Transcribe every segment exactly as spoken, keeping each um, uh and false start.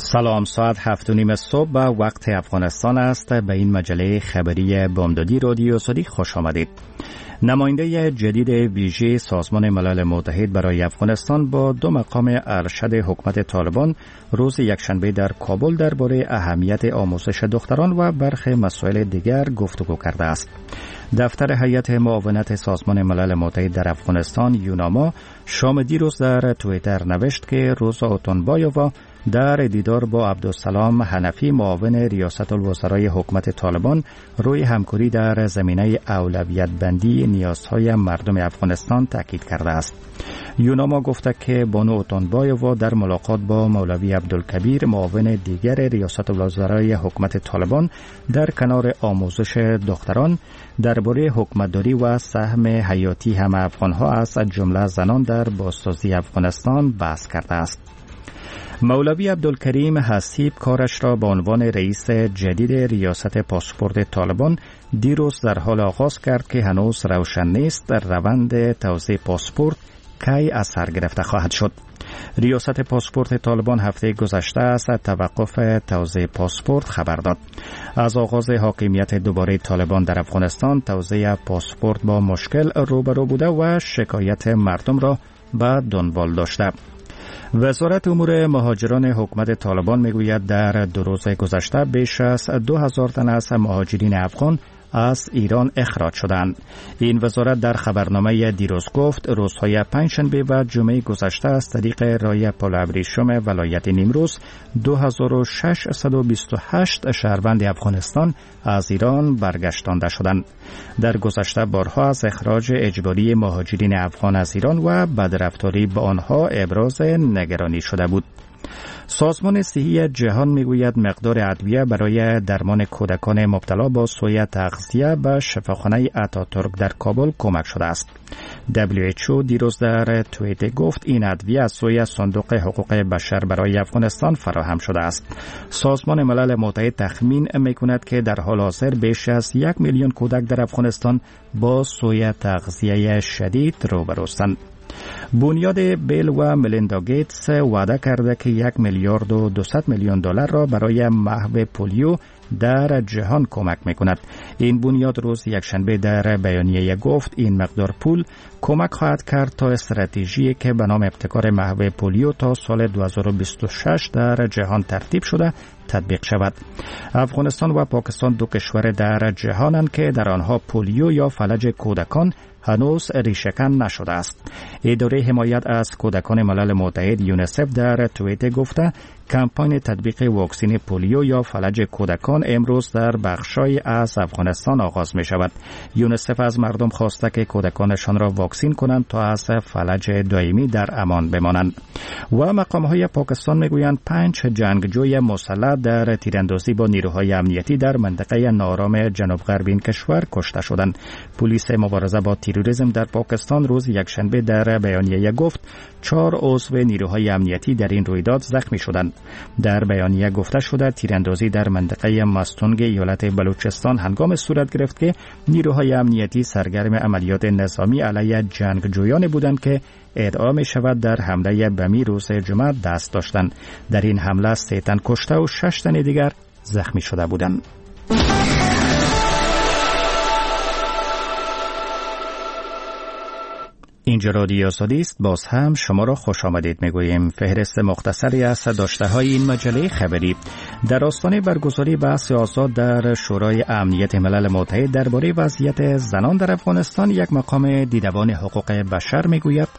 سلام، ساعت هفت و نیم صبح و وقت افغانستان است. به این مجله خبری بامدادی رادیو صدیق خوش آمدید. نماینده جدید ویژه سازمان ملل متحد برای افغانستان با دو مقام ارشد حکومت طالبان روز یکشنبه در کابل درباره اهمیت آموزش دختران و برخی مسائل دیگر گفتگو کرده است. دفتر هیئت معاونت سازمان ملل متحد در افغانستان یوناما شام دیروز در توییتر نوشت که روزا اوتونبایووا در دیدار با عبدالسلام حنفی معاون ریاست الوزرای حکومت طالبان روی همکاری در زمینه اولویت بندی نیازهای مردم افغانستان تاکید کرده است. یوناما گفته که بانو اوتونبایووا در ملاقات با مولوی عبدالکبیر معاون دیگر ریاست الوزرای حکومت طالبان در کنار آموزش دختران درباره حکومتداری و سهم حیاتی همه افغانها از جمله زنان در بازسازی افغانستان بحث کرده است. مولوی عبدالکریم حسیب کارش را به عنوان رئیس جدید ریاست پاسپورت طالبان دیروز در حال آغاز کرد که هنوز روشن نیست روند توزیع پاسپورت کی از سر گرفته خواهد شد. ریاست پاسپورت طالبان هفته گذشته از توقف توزیع پاسپورت خبر داد. از آغاز حاکمیت دوباره طالبان در افغانستان توزیع پاسپورت با مشکل روبرو بوده و شکایت مردم را به دنبال داشته. وزارت امور مهاجران حکومت طالبان میگوید در دو روز گذشته بیش از دو هزار تن از مهاجرین افغان از ایران اخراج شدند. این وزارت در خبرنامه دیروز گفت روزهای پنجشنبه و جمعه گذشته از طریق راه پل ابریشم ولایت نیمروز دو هزار و ششصد و بیست و هشت شهروند افغانستان از ایران برگشتانده شدند. در گذشته بارها از اخراج اجباری مهاجرین افغان از ایران و بدرفتاری با آنها ابراز نگرانی شده بود. سازمان صحی جهان میگوید مقدار ادویه برای درمان کودکان مبتلا با سوء تغذیه به شفاخانه اتاتورک در کابل کمک شده است. دبلیو اچ او دیروز در توییتر گفت این ادویه از سوی صندوق حقوق بشر برای افغانستان فراهم شده است. سازمان ملل متحد تخمین میکند که در حال حاضر بیش از یک میلیون کودک در افغانستان با سوء تغذیه شدید روبروستند. بنیاد بیل و ملیندا گیتس وعده کرده که یک میلیارد و دویست میلیون دلار را برای محو پولیو در جهان کمک میکند. این بنیاد روز یکشنبه در بیانیه گفت این مقدار پول کمک خواهد کرد تا استراتژی که به نام ابتکار محو پولیو تا سال دو هزار و بیست و شش در جهان ترتیب شده تطبیق شود. افغانستان و پاکستان دو کشور در جهانند که در آنها پولیو یا فلج کودکان هنوز ریشه‌کن نشده است. اداره حمایت از کودکان ملل متحد یونیسف در توییتر گفته کمپاین تطبیق واکسن پولیو یا فلج کودکان امروز در بخشای از افغانستان آغاز می شود. یونیسف از مردم خواسته که کودکانشان را واکسین کنند تا از فلج دائمی در امان بمانند. و مقام‌های پاکستان میگویند پنج جنگجوی مسلح در تیراندازی با نیروهای امنیتی در منطقه ناآرام جنوب غربی این کشور کشته شدند. پلیس مبارزه با تروریسم در پاکستان روز یکشنبه در بیانیه گفت چهار عضو نیروهای امنیتی در این رویداد زخمی شدند. در بیانیه گفته شده تیراندازی در منطقه مستونگ ایالت بلوچستان هنگام صورت گرفت که نیروهای امنیتی سرگرم عملیات نظامی علیه جنگجویان بودند که ادعا می شود در حمله بمی روز جمعه دست داشتند. در این حمله سه تن کشته و شش تن دیگر زخمی شده بودند. اینجا رادیو صدیق است. باز هم شما را خوش آمدید میگوییم. فهرست مختصری از داشته های این مجله خبری. در آستانه برگزاری بحث آزاد در شورای امنیت ملل متحد درباره وضعیت زنان در افغانستان یک مقام دیدبان حقوق بشر میگوید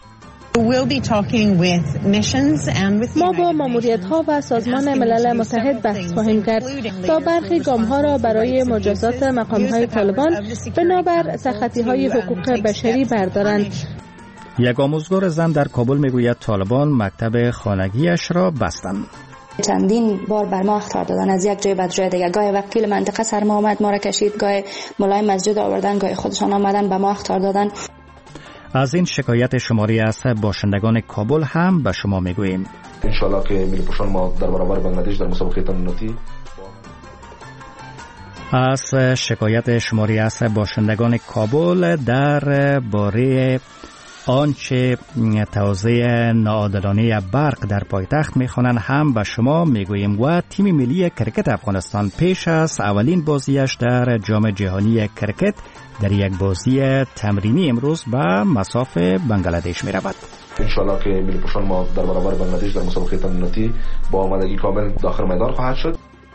ما با ماموریت‌ها و سازمان ملل متحد بحث خواهیم کرد تا برخی گام‌ها را برای مجازات مقام‌های طالبان بنابر سخطی‌های حقوق بشری بردارند. یک آموزگار زن در کابل میگوید طالبان مکتب خانگیش را بستند. چندین بار بر ما اخطار دادن از یک جای به جای دیگر. گاهی وکیل منطقه سر ما آمد ما را کشید، گاهی ملای مسجد آوردن، گاهی خودشان آمدن به ما اخطار دادن. از این شکایت شماری از باشندگان کابل هم به شما میگوییم. ان شاء الله که ملی پوشان ما در برابر بنگلادش در مسابقه تنتی. از شکایت شماری از باشندگان کابل در باره آنچه توزیع ناعادلانه برق در پایتخت میخوانند هم به شما میگوییم و تیم ملی کرکت افغانستان پیش از اولین بازیش در جام جهانی کرکت در یک بازی تمرینی امروز به مصاف بنگلادش میرود. انشالله که ملی پوشان ما در برابر بنگلادش در مسابقه تمریناتی با آمادگی کامل داخل میدان خواهد شد.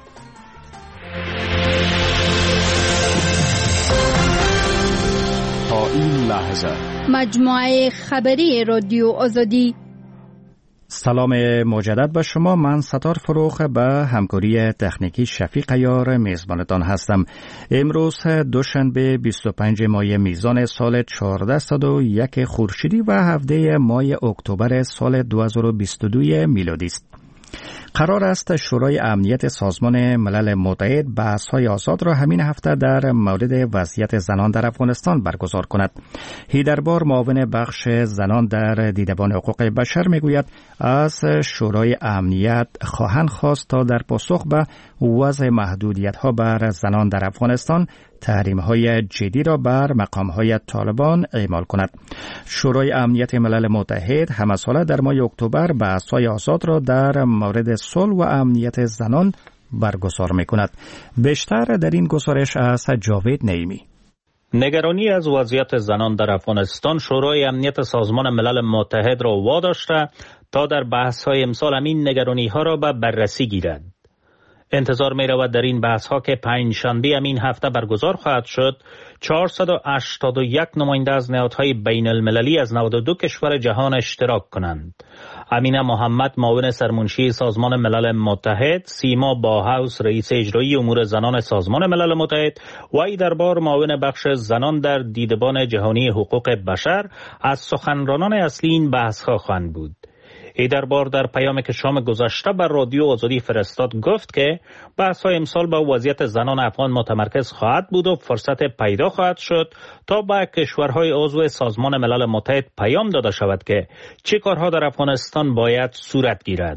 تا این لحظه مجموعه خبری رادیو آزادی. سلام مجدد به شما. من ستار فروخ به همکاری تکنیکی شفیق عیار میزبانتان هستم. امروز دوشنبه بیست و پنجم ماه میزان سال چهارصد و یک خورشیدی و هفده ماه اکتبر سال دو هزار و بیست و دو میلادی است. قرار است شورای امنیت سازمان ملل متحد بحث‌های آزاد را همین هفته در مورد وضعیت زنان در افغانستان برگزار کند. هیدربار معاون بخش زنان در دیدبان حقوق بشر میگوید از شورای امنیت خواهند خواست تا در پاسخ به وضع محدودیت‌ها بر زنان در افغانستان تحریم‌های جدی را بر مقام‌های طالبان اعمال کند. شورای امنیت ملل متحد همساله در ماه اکتبر بحث‌های آزاد را در مورد صلح و امنیت زنان برگزار می‌کند. بیشتر در این گزارش از جاوید نعیمی. نگرانی از وضعیت زنان در افغانستان شورای امنیت سازمان ملل متحد را واداشته تا در بحث‌های امسال همین نگرانی‌ها را به بررسی گیرد. انتظار می رود در این بحث ها که پنجشنبه همین هفته برگزار خواهد شد چهارصد و هشتاد و یک نماینده از نهادهای بین المللی از نود و دو کشور جهان اشتراک کنند. امینه محمد معاون سرمنشی سازمان ملل متحد، سیما باهاوس رئیس اجرایی امور زنان سازمان ملل متحد و ایدربار معاون بخش زنان در دیدبان جهانی حقوق بشر از سخنرانان اصلی این بحث ها خواهند بود. ایدربار در پیامی که شام گذشته بر رادیو آزادی فرستاد گفت که بحث‌های امسال با وضعیت زنان افغان متمرکز خواهد بود و فرصت پیدا خواهد شد تا به کشورهای عضو سازمان ملل متحد پیام داده شود که چه کارها در افغانستان باید صورت گیرد.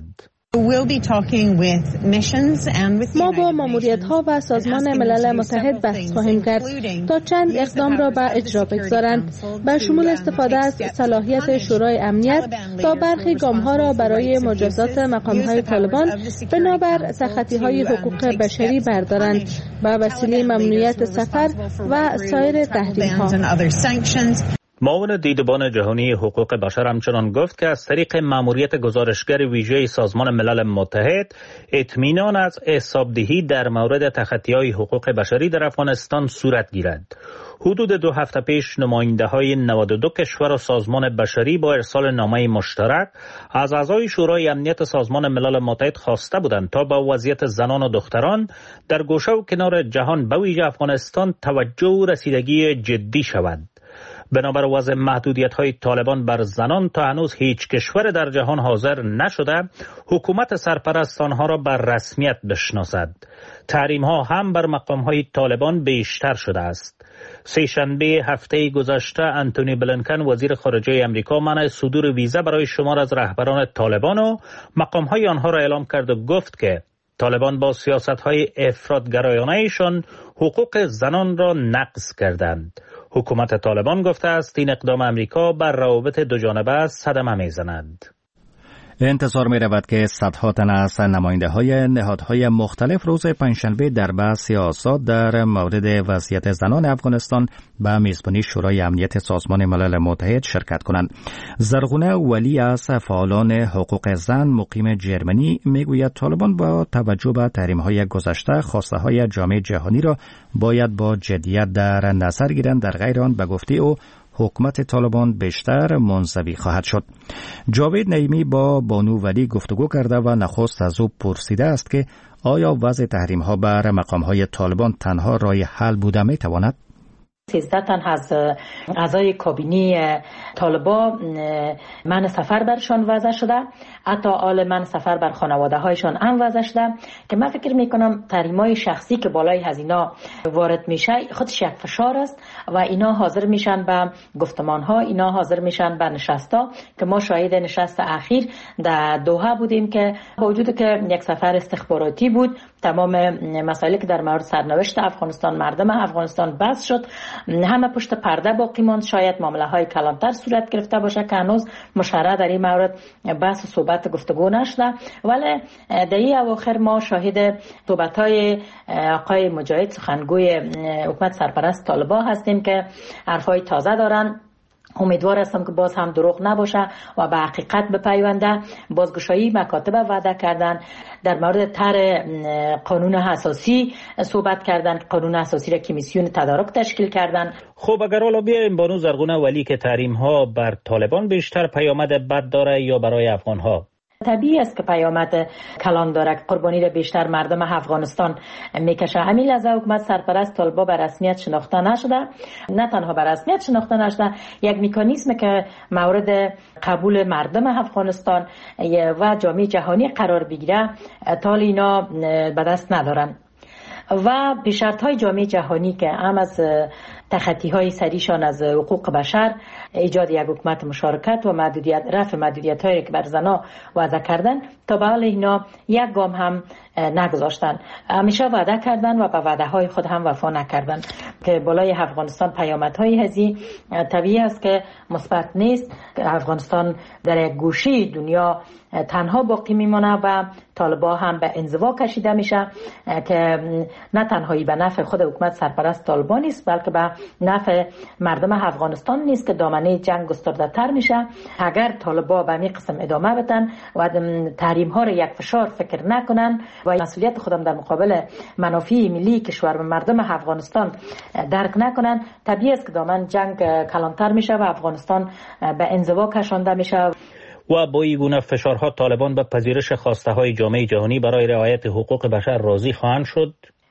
ما با ماموریت‌ها و سازمان ملل متحد بحث خواهیم کرد تا چند اقدام را به اجرا بگذارند، به شمول استفاده از صلاحیت شورای امنیت تا برخی گام‌ها را برای مجازات مقام‌های طالبان بنابر سخطی‌های حقوق بشری بردارند به وسیله ممنوعیت سفر و سایر تحریم‌ها. معاون دیدبان جهانی حقوق بشر همچنان گفت که از طریق مأموریت گزارشگر ویژه سازمان ملل متحد اطمینان از حسابدهی در مورد تخطی‌های حقوق بشری در افغانستان صورت گیرد. حدود دو هفته پیش نماینده‌های نود و دو کشور و سازمان بشری با ارسال نامه مشترک از اعضای شورای امنیت سازمان ملل متحد خواسته بودند تا با وضعیت زنان و دختران در گوشه و کنار جهان به ویژه افغانستان توجه و رسیدگی جدی شود. بنابر وضع محدودیت‌های طالبان بر زنان تا هنوز هیچ کشور در جهان حاضر نشده حکومت سرپرست آنها را بر رسمیت بشناسد. تحریم‌ها هم بر مقام‌های طالبان بیشتر شده است. سه شنبه هفته گذشته انتونی بلینکن وزیر خارجه امریکا منع صدور ویزا برای شمار از رهبران طالبان و مقام‌های آنها را اعلام کرد و گفت که طالبان با سیاست‌های افراط‌گرایانه‌شان حقوق زنان را نقض کردند. حکومت طالبان گفته است این اقدام امریکا بر روابط دو جانبه صدمه می‌زند. انتظار می رود که صدها تن از نماینده های نهادهای مختلف روز پنجشنبه در بحث آزاد در مورد وضعیت زنان افغانستان به میزبانی شورای امنیت سازمان ملل متحد شرکت کنند. زرغونه ولی از فعالان حقوق زن مقیم جرمنی میگوید طالبان با توجه به تحریم‌های گذشته خواسته های جامعه جهانی را باید با جدیت در نظر گیرند. در غیر آن به گفته او حکومت طالبان بیشتر منزوی خواهد شد. جاوید نعیمی با بانو ولی گفتگو کرده و نخست از او پرسیده است که آیا وضع تحریم ها بر مقام های طالبان تنها راه حل بوده می تواند؟ سیزده تن از اعضای کابینه طالبان من سفر برشان وضع شده، حتی آل من سفر بر خانواده هایشان هم وضع شده که من فکر میکنم تحریم‌های شخصی که بالای هزینه وارد میشه خودش یک فشار است و اینا حاضر میشن به گفتمان ها، اینا حاضر میشن به نشستا که ما شاهد نشست اخیر در دوحه بودیم که با وجود که یک سفر استخباراتی بود تمام مسائلی که در مورد سرنوشت افغانستان، مردم افغانستان بحث شد. همه پشت پرده باقی ماند. شاید معامله های کلانتر صورت گرفته باشه که هنوز مشرع در این مورد بحث و صحبت گفتگو نشده، ولی در این اواخر ما شاهد صحبت های آقای مجاهد سخنگوی حکومت سرپرست طالبان هستیم که حرفای تازه دارن. امیدوار هستم که باز هم دروغ نباشه و به حقیقت بپیونده. بازگشایی مکاتب وعده کردن، در مورد طرح قانون اساسی صحبت کردن، قانون اساسی را کمیسیون تدارک تشکیل کردن. خب اگر حالا بیایم بانو زرغونه ولی که تحریم ها بر طالبان بیشتر پیامد بد داره یا برای افغان ها؟ طبیعی است که پیامد کلان داره که قربانی را بیشتر مردم افغانستان میکشه. همین لحظه حکومت سرپرست طالبان به رسمیت شناخته نشده، نه تنها به رسمیت شناخته نشده، یک مکانیزم که مورد قبول مردم افغانستان و جامعه جهانی قرار بگیره تا اینا به دست ندارن و به شرط های جامعه جهانی که هم از تخطی های سریشان از حقوق بشر، ایجاد یک حکومت مشارکت و محدودیت رفع محدودیت هایی که بر زنها وضع کردن، تا به حال اینا یک گام هم نگذاشتن. همیشه وعده کردن و به وعده های خود هم وفا نکردن که بالای افغانستان پیامدهای هزی طبیعی است که مثبت نیست. افغانستان در یک گوشه دنیا تنها باقی میمونه و طالبان هم به انزوا کشیده میشه که نه تنهایی به نفع خود حکومت سرپرست طالبان نیست، بلکه به نفع مردم افغانستان نیست که دامنه جنگ گسترده تر میشه. اگر طالبان به همین قسم ادامه بدن و تحریم ها را یک فشار فکر نکنن و مسئولیت خودم در مقابل منافع ملی کشور و مردم افغانستان درک نکنن، طبیعی است که دامن جنگ کلانتر میشه و افغانستان به انزوا کشانده میشه. و با این گونه فشارها طالبان به پذیرش خواسته های جامعه جهانی برای رعایت حقوق بشر راضی خواهند شد؟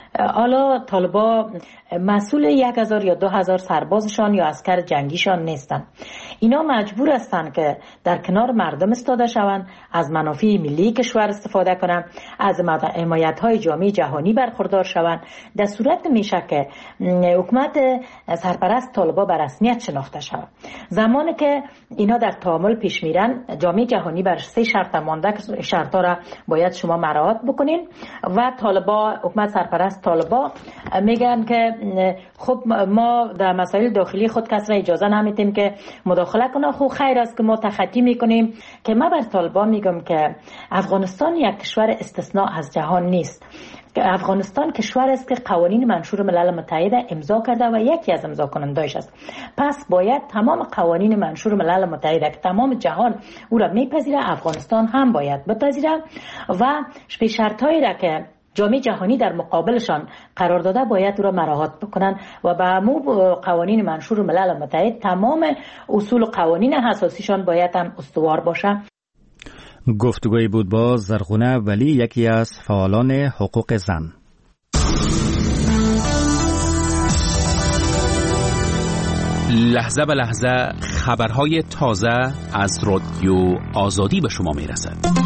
حالا طالبان مسئول یک هزار یا دو هزار سربازشان یا عسکر جنگیشان نیستن. اینا مجبور هستند که در کنار مردم استاده شوند، از منافع ملی کشور استفاده کنند، از حمایت های جامعه جهانی برخوردار شوند. در صورت میشه که حکومت سرپرست طالبان به رسمیت شناخته شود. زمانی که اینا در تعامل پیش میرن، جامعه جهانی بر سه شرط مانده که شرطا را باید شما مراعات بکنین و طالبان، حکومت سرپرست طالبان میگن که خب ما در مسائل داخلی خود کس را اجازه نمیدیم که مداخله کنه. خب خیر است که ما تخطی میکنیم. که من بر طالبان میگم که افغانستان یک کشور استثناء از جهان نیست. افغانستان کشور است که قوانین منشور ملل متحد امضا کرده و یکی از امضا کننده‌اش است. پس باید تمام قوانین منشور ملل متحد که تمام جهان او را میپذیره، افغانستان هم باید بپذیره و به شرطایی را که جامعه جهانی در مقابلشان قرار داده باید او را مراعات بکنن و به همون قوانین منشور ملل متحد تمام اصول و قوانین اساسیشان باید هم استوار باشه. گفتگوی بود با زرغونه ولی، یکی از فعالان حقوق زن. لحظه به لحظه خبرهای تازه از رادیو آزادی به شما میرسد.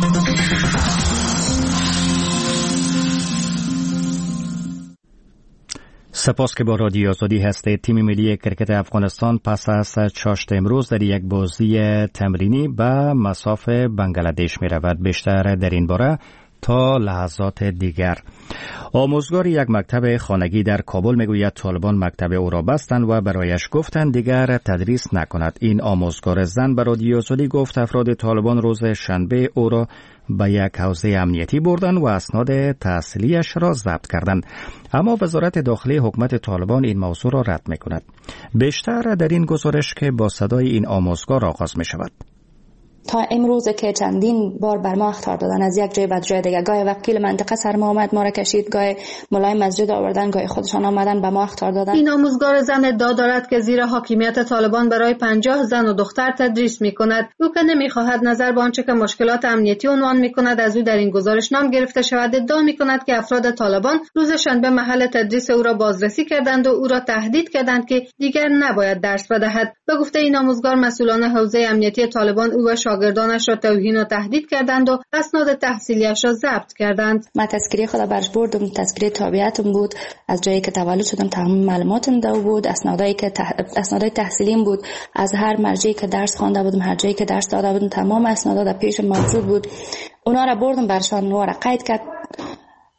سپاس که با رادیو آزادی هستید. تیم ملی کرکت افغانستان پس از چاشت امروز در یک بازی تمرینی به مصاف بنگلادش می رود. بیشتر در این باره تا لحظات دیگر. آموزگار یک مکتب خانگی در کابل میگوید طالبان مکتب او را بستند و برایش گفتند دیگر تدریس نکند. این آموزگار زن به رادیو آزادی گفت افراد طالبان روز شنبه او را به یک حوزه امنیتی بردند و اسناد تحصیلیش را ضبط کردند. اما وزارت داخلی حکومت طالبان این موضوع را رد میکند. بیشتر در این گزارش که با صدای این آموزگار آغاز می شود. تا امروز که چندین بار بر ما اخطار دادن از یک جای به جای دیگه، گاهی وکیل منطقه سر ما آمد ما را کشید، گاهی ملای مسجد آوردن، گاهی خودشان آمدن به ما اخطار دادن. این آموزگار زن ادعا دارد که زیر حاکمیت طالبان برای پنجاه زن و دختر تدریس می‌کند. او که نمی‌خواهد نظر به آنچه که مشکلات امنیتی عنوان می‌کند از او در این گزارش نام گرفته شود، ادعا می‌کند که افراد طالبان روز شنبه محل تدریس او را بازرسی کردند و او را تهدید کردند که دیگر نباید درس بدهد. به گفته این آموزگار، مسئولان حوزه امنیتی طالبان او و شاگردانش را توهین و تهدید کردند و اسناد تحصیلیش را ضبط کردند. من تذکره خود برش بردم، تذکره تابعیتم بود، از جایی که تولد شدم تمام معلوماتم دو بود، اسنادایی که تح... اسنادای تحصیلیم بود، از هر مرجعی که درس خوانده بودم، هر جایی که درس داده بودم، تمام اسنادا در پیشم موجود بود. اونا را بردم برشان، اونا را قید کرد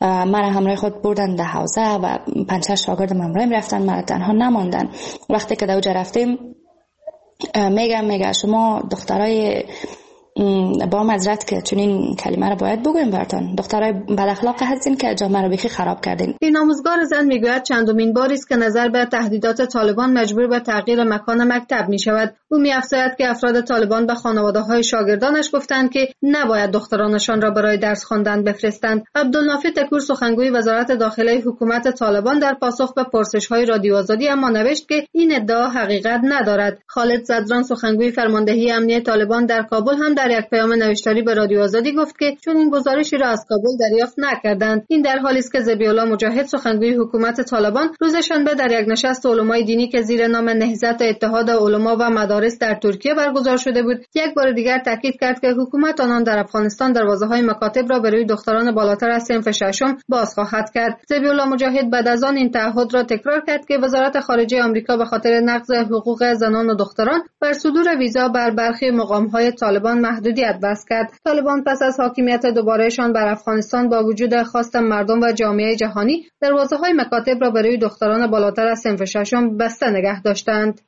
مرا همراه خود بردن در حوزه و پنج شش شاگرد همراه رفتن، مرا تنها نماندن. وقتی که در اونجا رفتیم میگم میگه شما دخترای با معذرت که چون این کلمه رو باید بگویم براتون، دخترای بد اخلاق هستین که جامعه رو بیخی خراب کردین. این آموزگار زن میگوید چندمین باری است که نظر به تهدیدات طالبان مجبور به تغییر مکان مکتب می شود. او می‌افزاید که افراد طالبان به خانواده‌های شاگردانش گفتند که نباید دخترانشان را برای درس خواندن بفرستند. عبدالنافی تکور سخنگوی وزارت داخله حکومت طالبان در پاسخ به پرسش‌های رادیو آزادی اما نوشت که این ادعا حقیقت ندارد. خالد زدران سخنگوی فرماندهی امنیتی طالبان در کابل هم در یک پیام نوشتاری به رادیو آزادی گفت که چون این گزارشی را از کابل دریافت نکردند. این در حالی است که ذبیح‌الله مجاهد سخنگوی حکومت طالبان روز شنبه در یک نشست علمای دینی که زیر نام نهضت اتحاد علما و مدارس در ترکیه برگزار شده بود، یک بار دیگر تاکید کرد که حکومت آنان در افغانستان دروازه‌های مکاتب را برای دختران بالاتر از صنف ششم باز خواهد کرد. ذبیح‌الله مجاهد بعد از آن این تعهد را تکرار کرد که وزارت خارجه آمریکا به خاطر نقض حقوق زنان و دختران بر صدور ویزا بر برخی مقام‌های طالبان محدودیت بست کرد. طالبان پس از حاکمیت دوبارهشان بر افغانستان با وجود خواست مردم و جامعه جهانی دروازه‌های مکاتب را برای دختران بالاتر از صنف ششم بسته نگه داشتند.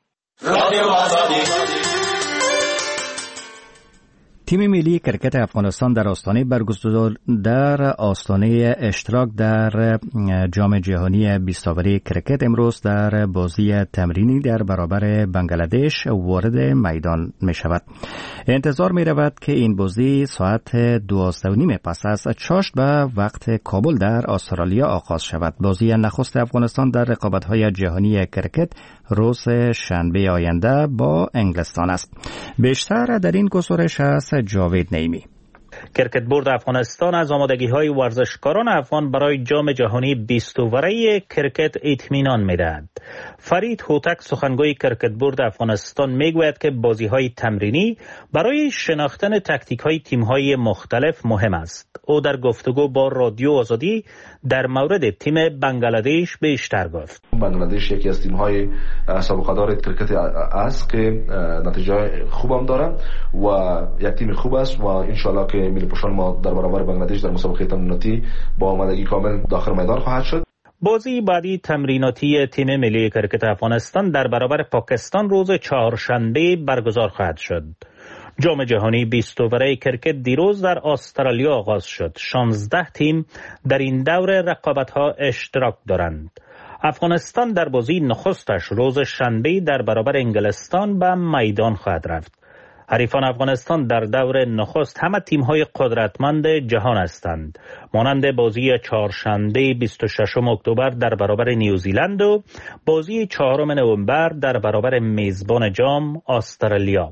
تیم ملی کرکت افغانستان در آستانه برگزار در آستانه اشتراک در جام جهانی بیست اوری کرکت امروز در بازی تمرینی در برابر بنگلادش وارد میدان می شود. انتظار می رود که این بازی ساعت دوازده و نیم پس از چاشت به وقت کابل در استرالیا آغاز شود. بازی نخست افغانستان در رقابت‌های جهانی کرکت روز شنبه آینده با انگلستان است. بیشتر در این گزارش است جاوید نعیمی. کرکت بورد افغانستان از آمادگی‌های ورزشکاران افغان برای جام جهانی بیست اوری کرکت اطمینان می‌دهد. فرید هوتک سخنگوی کرکت بورد افغانستان میگوید که بازی‌های تمرینی برای شناختن تاکتیک‌های تیم‌های مختلف مهم است. او در گفتگو با رادیو آزادی در مورد تیم بنگلادش بیشتر گفت. بنگلادش یکی از تیم‌های سابقه‌دار کرکت است که نتیجه خوبم داره و یک تیم خوب است و ان شاءالله که ملی پوشان ما در برابر بنگلادش در مسابقه تمریناتی با آمادگی کامل داخل میدان خواهد شد. بازی بعدی تمریناتی تیم ملی کرکت افغانستان در برابر پاکستان روز چهارشنبه برگزار خواهد شد. جام جهانی بیست اوری کرکت دیروز در استرالیا آغاز شد. شانزده تیم در این دور رقابت‌ها اشتراک دارند. افغانستان در بازی نخستش روز شنبه در برابر انگلستان به میدان خواهد رفت. حریفان افغانستان در دور نخست همه تیم‌های قدرتمند جهان هستند، مانند بازی چهارشنبه بیست و ششم اکتبر در برابر نیوزیلند و بازی چهارم نوامبر در برابر میزبان جام استرالیا.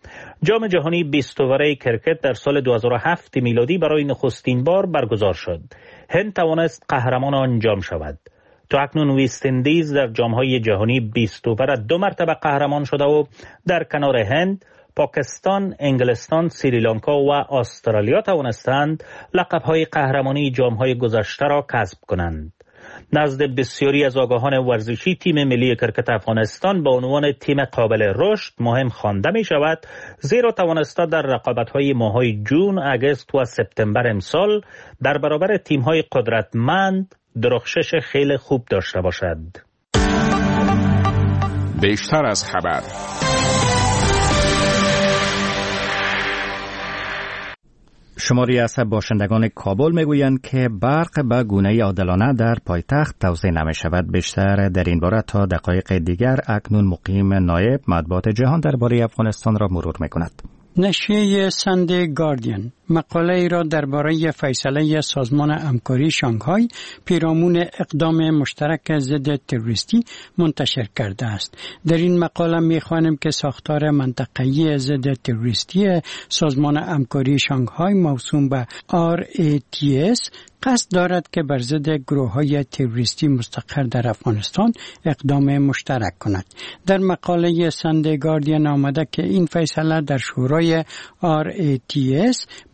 جام جهانی بیست اوری کرکت در سال دو هزار و هفت میلادی برای نخستین بار برگزار شد. هند توانست قهرمان آن جام شود. تا اکنون وست اندیز در جام‌های جهانی بیست اوور دو مرتبه قهرمان شده و در کنار هند پاکستان، انگلستان، سریلانکا و استرالیا توانستند لقب‌های قهرمانی جام‌های گذشته را کسب کنند. نزد بسیاری از آگاهان ورزشی تیم ملی کرکت افغانستان به عنوان تیم قابل رشد مهم خوانده می شود، زیرا توانسته در رقابت‌های ماه‌های جون، اگست و سپتامبر امسال در برابر تیم‌های قدرتمند درخشش خیلی خوب داشته باشد. بیشتر از خبر. شماری از باشندگان کابل میگویند که برق به گونه عادلانه در پایتخت توزیع نمی شود. بیشتر در این باره تا دقایق دیگر اکنون مقیم نایب مطبوعات جهان درباره افغانستان را مرور می کند. نشریه ساندی گاردین مقاله ای را درباره فیصله سازمان همکاری شانگهای پیرامون اقدام مشترک ضد تروریستی منتشر کرده است. در این مقاله می‌خوانیم که ساختار منطقه‌ای ضد تروریستی سازمان همکاری شانگهای موسوم به آر ای تی اس قصد دارد که بر ضد گروه‌های تروریستی مستقر در افغانستان اقدام مشترک کند. در مقاله ساندی گاردین آمده که این فیصله در شورای آر ای تی اس به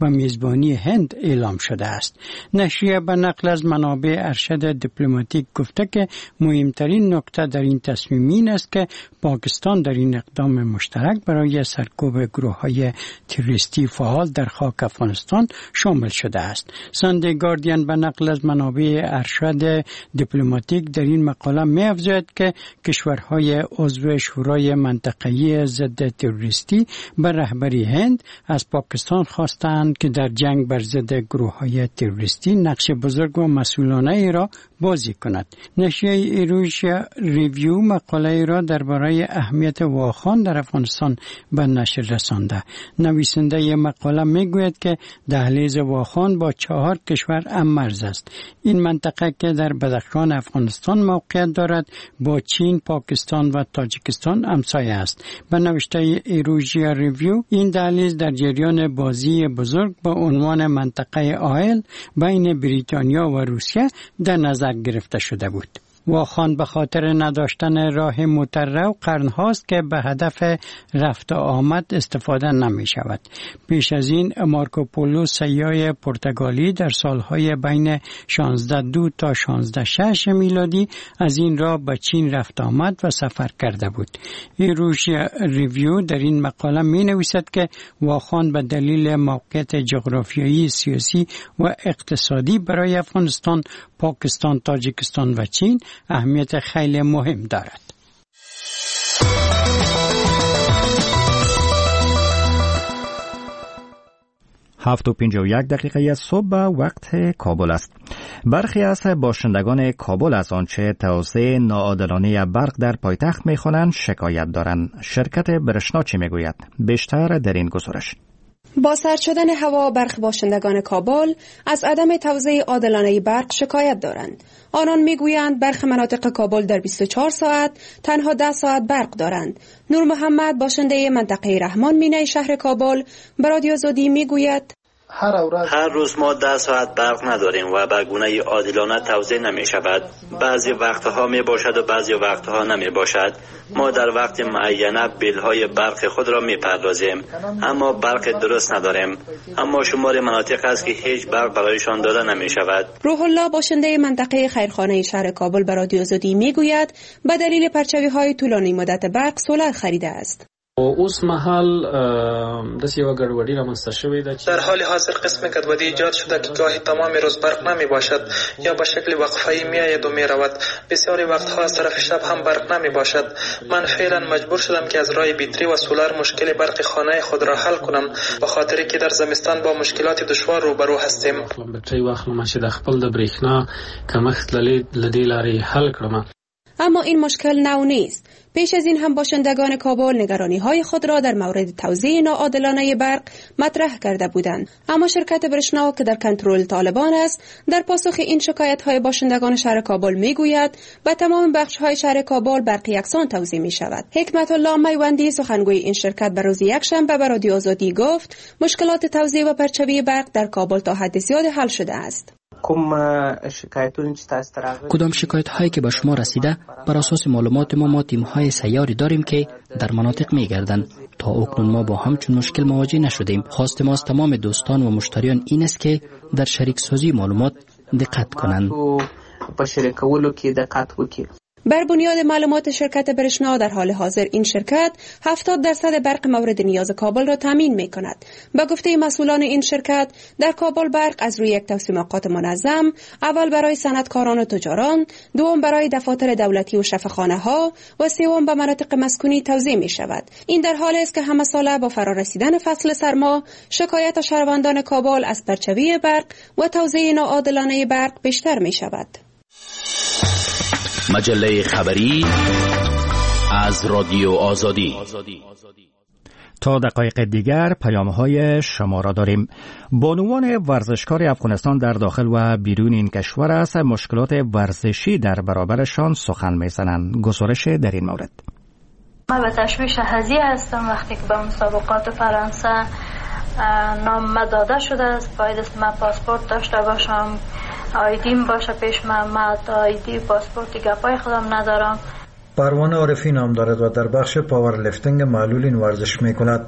و میزبانی هند اعلام شده است. نشریه به نقل از منابع ارشد دیپلماتیک گفته که مهمترین نکته در این تصمیم این است که پاکستان در این اقدام مشترک برای سرکوب گروه‌های تروریستی فعال در خاک افغانستان شامل شده است. ساندی گاردین به نقل از منابع ارشد دیپلماتیک در این مقاله می‌افزاید که کشورهای عضو شورای منطقه‌ای ضد تروریستی به رهبری هند از پاکستان خواستند که در جنگ بر ضد گروه‌های تروریستی نقش بزرگ و مسئولانه ای را بازی کند. نشریه ایروشیا ریویو مقاله ای را درباره اهمیت واخان در افغانستان به نشر رسانده. نویسنده مقاله میگوید که دهلیز واخان با چهار کشور هم مرز است. این منطقه که در بدخشان افغانستان موقعیت دارد با چین، پاکستان و تاجیکستان همسایه است. به نوشته ایروشیا ریویو این دهلیز در جریان بازی بزرگ با عنوان منطقه آیل بین بریتانیا و روسیه در نظر گرفته شده بود. واخان به خاطر نداشتن راه مترو قرنهاست که به هدف رفت آمد استفاده نمی شود. پیش از این مارکوپولو سیاح پرتغالی در سالهای بین شانزده دو تا شانزده شش میلادی از این راه به چین رفت آمد و سفر کرده بود. ایروشیا ریویو در این مقاله می نویسد که واخان به دلیل موقعیت جغرافیایی، سیاسی و اقتصادی برای افغانستان، پاکستان، تاجیکستان و چین اهمیت خیلی مهم دارد. هفت و پنجاه و یک دقیقه صبح وقت کابل است. برخی از باشندگان کابل از آنچه توزیع ناعادلانه برق در پایتخت می‌خوانند شکایت دارند. شرکت برشنا چی میگوید؟ بیشتر در این گزارش. با سرد شدن هوا برخی باشندگان کابل از عدم توزیع عادلانه برق شکایت دارند. آنان میگویند برخی مناطق کابل در بیست و چهار ساعت تنها ده ساعت برق دارند. نور محمد باشنده منطقه رحمان مینه شهر کابل به رادیو زودی میگوید هر روز ما ده ساعت برق نداریم و به گونه عادلانه توزیع نمی شود. بعضی وقتها می باشد و بعضی وقتها نمی باشد. ما در وقت معینه بیل های برق خود را می پردازیم، اما برق درست نداریم. اما شمار مناطق است که هیچ برق برایشان داده نمی شود. روح الله باشنده منطقه خیرخانه شهر کابل به رادیو زودی می گوید به دلیل پرچوی های طولانی مدت برق سولر خریده است. اوس محل د سیوا ګډوډي رامنځته شوې ده. در حال حاضر قسم ګډوډي ایجاد شده که گاهی تمام روز برق نمی باشد یا به شکل وقفه‌ای میآید و میرود. بسیاری وقتها از طرف شب هم برق نمی باشد. من فعلا مجبور شدم که از راه بیتری و سولار مشکل برق خانه خود را حل کنم، به خاطری که در زمستان با مشکلات دشوار روبرو هستیم. بیتری واخلم چې د خپل د برېښنا کمښت له دې لارې حل کړم. اما این مشکل نو نیست. پیش از این هم باشندگان کابل نگرانی های خود را در مورد توزیع ناعادلانه برق مطرح کرده بودند. اما شرکت برشنا که در کنترل طالبان است در پاسخ این شکایت های باشندگان شهر کابل می گوید به تمام بخش های شهر کابل برق یکسان توزیع می شود. حکمت الله میوندی سخنگوی این شرکت به روز یکشنبه به رادیو آزادی گفت مشکلات توزیع و پرچوی برق در کابل تا حد زیاد حل شده است. کدام شکایت هایی که به شما رسیده؟ بر اساس معلومات ما ما تیم های سیاری داریم که در مناطق می گردند. تا اکنون ما با همچون مشکل مواجه نشدیم. خواست ما از تمام دوستان و مشتریان این است که در شریک سازی معلومات دقت کنند. بر بنیاد معلومات شرکت برشنا در حال حاضر این شرکت هفتاد درصد برق مورد نیاز کابل را تامین می کند. به گفته مسئولان این شرکت در کابل برق از روی یک توزیع اوقات منظم، اول برای صنعتکاران و تجاران، دوم برای دفاتر دولتی و شفاخانه ها و سوم به مناطق مسکونی توزیع می شود. این در حالی است که همه ساله با فرارسیدن فصل سرما شکایت شهروندان کابل از پرچوی برق و توزیع ناعادلانه برق بیشتر می شود. مجله خبری از رادیو آزادی. تا دقایق دیگر پیام‌های شما را داریم. بانوان ورزشکار افغانستان در داخل و بیرون این کشور از مشکلات ورزشی در برابرشان سخن می‌زنند. گزارش در این مورد. من به تشویش هزی هستم وقتی که به مسابقات فرانسه نام داده شده است. باید من پاسپورت داشته باشم، آیدیم باشه پیش من. من آیدی پاسپورتی گپای خودم ندارم. پروانه عارفی نام دارد و در بخش پاور لیفتینگ معلول این ورزش می کند.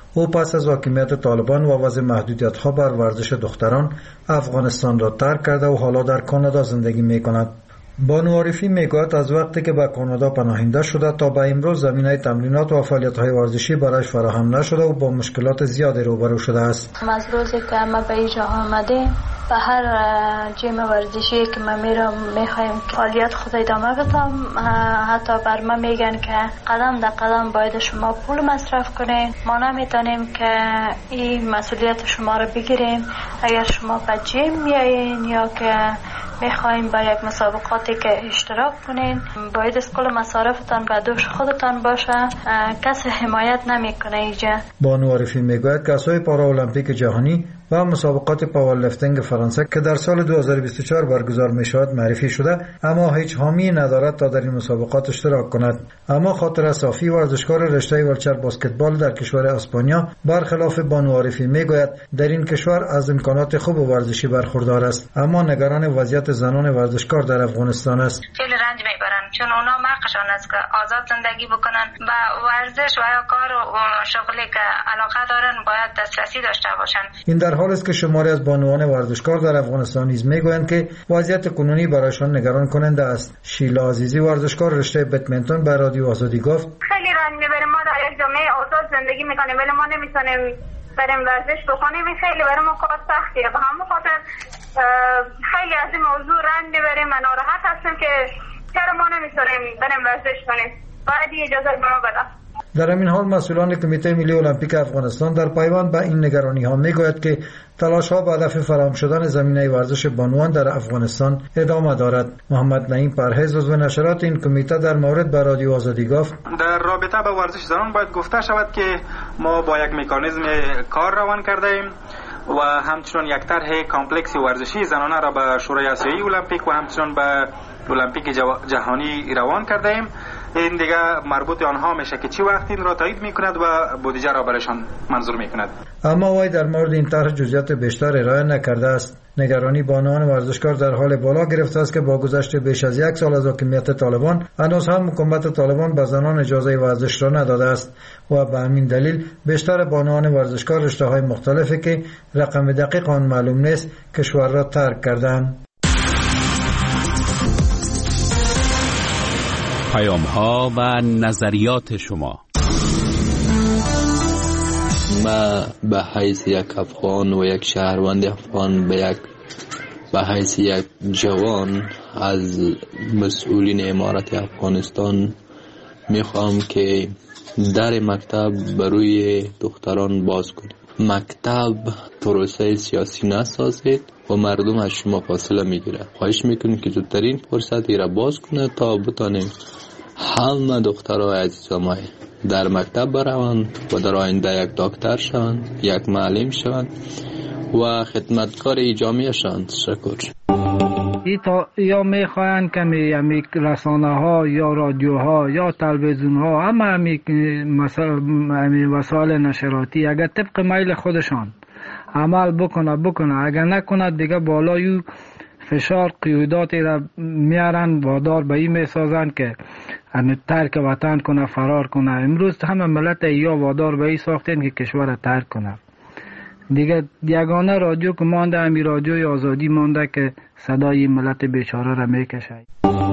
او پس از حاکمیت طالبان و وضع محدودیت‌ها بر ورزش دختران افغانستان را ترک کرده و حالا در کانادا زندگی می‌کند. بانو عارفی میگوید از وقتی که به کانادا پناهنده شده تا به امروز زمینه تمرینات و فعالیت‌های ورزشی برایش فراهم نشده و با مشکلات زیادی روبرو شده است. از روزی که ما به اینجا آمدیم به هر جیم ورزشی که ما میرم میخوایم فعالیت خود ادامه بدم. حتی بر ما میگن که قدم در قدم باید شما پول مصرف کنین، ما نمیتونیم که این مسئولیت شما رو بگیریم. اگر شما به جیم میایین یا که میخوایم با یک مسابقاتی که اشتراک کنین باید از کل مصارفتان به دوش خودتان باشه، کسی حمایت نمیکنه اینجا. بانو عارفی میگوید که اسای پارالمپیک جهانی و مسابقات پاورلیفتینگ فرانسه که در سال دو هزار و بیست و چهار برگزار می شود معرفی شده، اما هیچ حامی ندارد تا در این مسابقات اشتراک کند. اما خاطر صافی ورزشکار رشته ولچر بسکتبال در کشور اسپانیا برخلاف بانو عارفی میگوید در این کشور از امکانات خوب ورزشی برخوردار است، اما نگران وضعیت زنان ورزشکار در افغانستان است. خیلی رنج میبرن چون اونا حقشان است که آزاد زندگی بکنن، با ورزش و یا کار و شغلی که علاقه دارن باید دسترسی داشته باشن. این در حال است که شماری از بانوان ورزشکار در افغانستان نیز میگویند که وضعیت کنونی برایشان نگران کننده است. شیلا عزیزی ورزشکار رشته بدمنتون به رادیو آزادی گفت خیلی رنج میبریم، ما در یک جامعه آزاد زندگی میکنیم ولی ما نمیتونیم بریم ورزش بکنیم. این خیلی برای ما کار سختیه، به همون خاطر خیلی از این موضوع رنج میبریم و ناراحت هستیم که چرا ما نمیتونیم بریم ورزش کنیم، باید اجازه به ما بدن. در همین حال مسئولان کمیته ملی المپیک افغانستان در پیوند به این نگرانی ها میگوید که تلاش ها به هدف فراهم شدن زمینه ورزش بانوان در افغانستان ادامه دارد. محمد نعیم پرهیز عضو نشرات این کمیته در مورد به رادیو آزادی گفت در رابطه با ورزش زنان باید گفته شود که ما با یک مکانیزم کار روان کرده ایم و همچنین یک طرح کامپلکسی ورزشی زنانه را به شورای آسیایی المپیک و همچنین به المپیک جهانی روان کرده ایم. این دیگه مربوط آنها میشه که چی وقت این را تایید میکند و بودجه را برایشان منظور میکند. اما وای در مورد این طرح جزئیات بیشتر ارائه نکرده است. نگرانی بانوان ورزشکار در حال بالا گرفته است که با گذشت بیش از یک سال از حاکمیت طالبان هنوز هم حکومت طالبان به زنان اجازه ورزش را نداده است و به همین دلیل بیشتر بانوان ورزشکار رشته‌های مختلفی که رقم دقیق آن معلوم نیست کشور را ترک کردند. پیام ها و نظریات شما. ما به حیث یک افغان و یک شهروند افغان به یک به حیث یک جوان از مسئولین امارت افغانستان میخوام که در مکتب بروی دختران باز کنید. مکتب پروسه سیاسی نسازید و مردم از شما فاصله میگیره. خواهش میکنیم که زودترین فرصت را باز کنه تا بتانیم همه دخترای عزیزم در مکتب بروند و در آینده یک دکتر شوند، یک معلم شوند و خدمتکار جامعه شوند. تشکر. ایتا یا میخواین که می رسانه ها یا رادیو ها یا تلویزیون ها همه همی وسایل نشراتی اگر طبق میل خودشان عمل بکنه بکنه، اگر نکنه دیگه بالای فشار قیوداتی را میارن وادار به این میسازن که ترک وطن کنه، فرار کنه. امروز همه ملت یا وادار به این ساختن که کشور ترک کنه. دیگه یگانه رادیو که مانده همی رادیوی آزادی مانده که صدای ملت بیچاره را میکشه.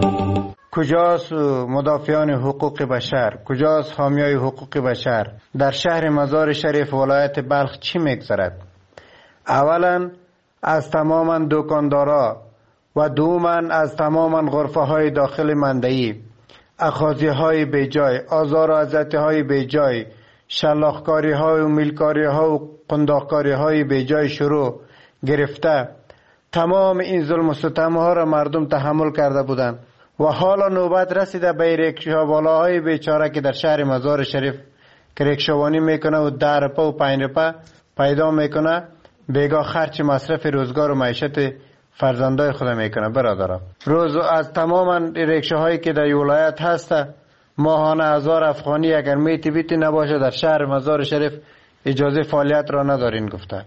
کجاست مدافعان حقوق بشر؟ کجاست حامیای حقوق بشر؟ در شهر مزار شریف ولایت بلخ چی میگذرد؟ اولا از تماما دکاندارا و دوما از تماما غرفه های داخل مندهی اخاذی های بیجای، آزار و اذیتی های بیجای، شلاخکاری های و میلکاری ها و قنداقکاری های بیجای شروع گرفته تمام این ظلم و ستم ها را مردم تحمل کرده بودند و حالا نوبت رسیده به ریکشاوالاهای بیچاره که در شهر مزار شریف که ریکشاوانی میکنه و ده روپه و پنج روپه پیدا میکنه، بیگاه خرچ مصرف روزگار و معیشت فرزندای خود میکنه. برادرم روز از تمام ریکشاهایی که در ولایت هسته ماهانه هزار افغانی اگر میتی بیتی نباشه در شهر مزار شریف اجازه فعالیت را ندارین گفته.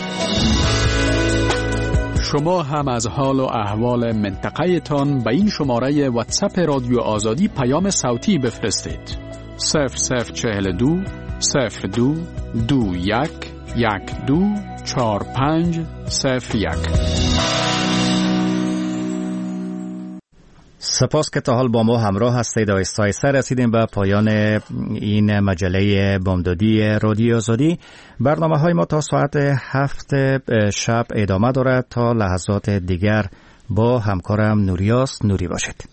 شما هم از حال و احوال منطقه تان به این شماره واتساپ رادیو آزادی پیام صوتی بفرستید. صفر صفر چهل و دو صفر دو دو یک یک دو چهار پنج صفر یک. سپاس که تا حال با ما همراه هستید. آهسته آهسته رسیدیم به پایان این مجله بامدادی رادیو آزادی. برنامه های ما تا ساعت هفت شب ادامه دارد. تا لحظات دیگر با همکارم نوریاس نوری باشید.